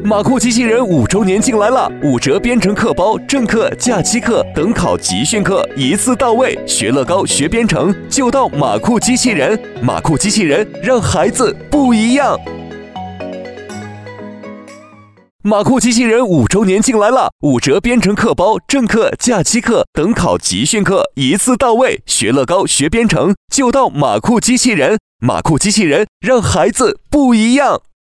马酷机器人5周年进来了，5折编程课包、正课、假期课、等考集训课一次到位，学乐高、学编程就到马酷机器人。马酷机器人让孩子不一样。马酷机器人5周年进来了，5折编程课包、正课、假期课、等考集训课一次到位，学乐高、学编程就到马酷机器人。马酷机器人让孩子不一样。